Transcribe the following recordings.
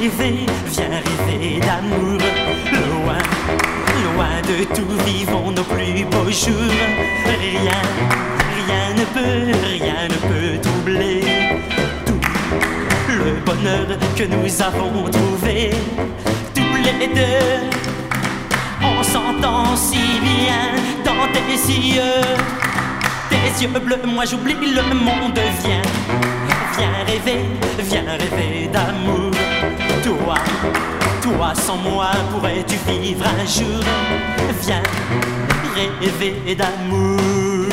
viens rêver d'amour. Loin, loin de tout, vivons nos plus beaux jours. Rien ne peut troubler tout le bonheur que nous avons trouvé. Tous les deux, on s'entend si bien dans tes yeux bleus. Moi j'oublie le monde, viens rêver d'amour. Toi sans moi, pourrais-tu vivre un jour? Viens rêver d'amour.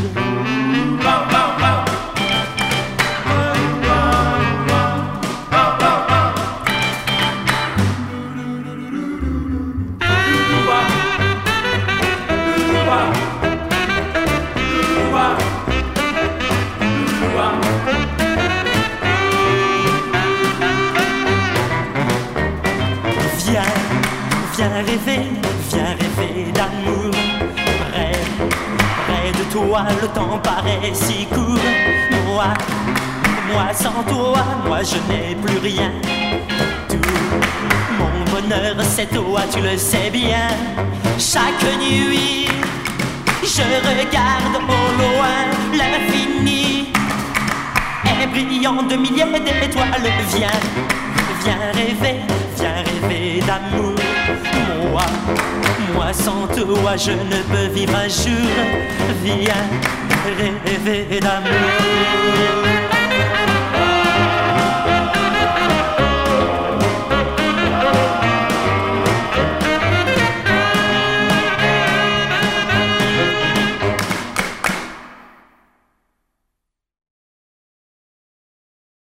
Viens rêver d'amour. Près de toi, le temps paraît si court. Moi sans toi, moi je n'ai plus rien. Tout mon bonheur, c'est toi, tu le sais bien. Chaque nuit, je regarde au loin l'infini est brillant de milliers d'étoiles. Viens rêver d'amour. Moi sans toi je ne peux vivre un jour. Viens rêver d'amour.